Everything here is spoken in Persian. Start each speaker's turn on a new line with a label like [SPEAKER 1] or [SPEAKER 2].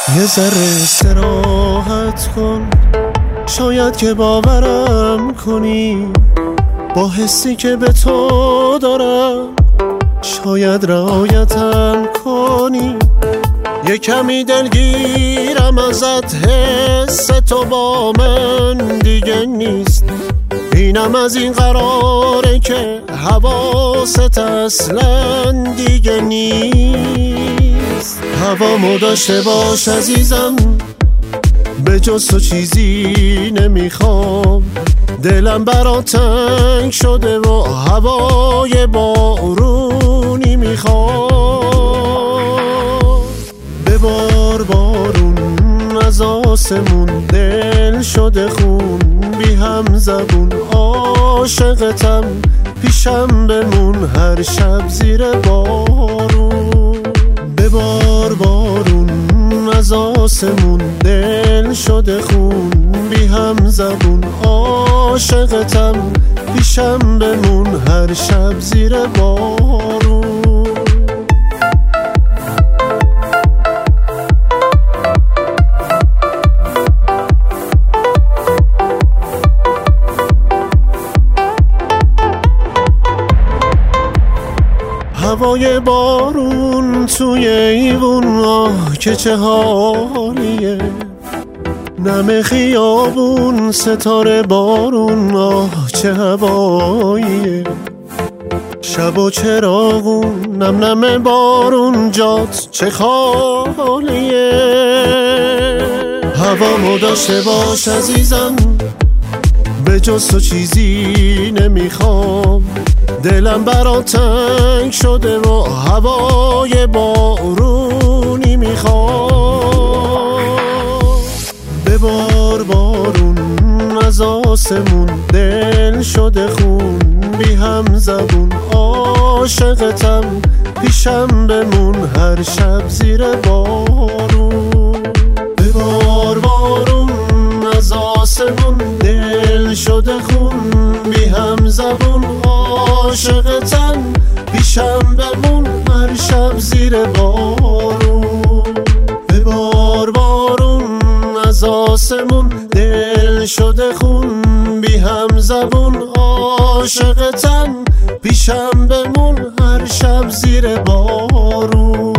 [SPEAKER 1] یه ذره استراحت کن، شاید که باورم کنی با حسی که به تو دارم، شاید رعایتم کنی. یه کمی دلگیرم ازت، حس تو با من دیگه نیست. اینم از این قراره که حواست اصلا دیگه نیست. هوامو داشته باش عزیزم، به جز تو چیزی نمیخوام. دلم برات تنگ شده و هوای بارونی میخوام. ببار بارون از آسمون، دل شده خون بی هم زبون. عاشقتم پیشم بمون هر شب زیر بارون. ببار بارون از آسمون، دل شده خون بی هم زبون. عاشقتم پیشم بمون هر شب زیر بارون. هوای بارون توی ایوون، آه که چه حالیه. نم خیابون ستاره بارون، آه چه هواییه. شب و چراغون نم نم بارون، جات چه خالیه. هوامو داشته باش عزیزم، به جز تو چیزی نمیخوام. دلم برات تنگ شده و هوای بارونی میخوام. ببار بارون از آسمون، دل شده خون بی هم زبون. عاشقتم پیشم بمون هر شب زیر بارون. ببار بارون از آسمون، دل شده خون بی هم زبون. عاشقتم پیشم بمون هر شب زیر بارون. ببار بارون از آسمون، دل شده خون بی هم زبون. عاشقتم پیشم بمون هر شب زیر بارون.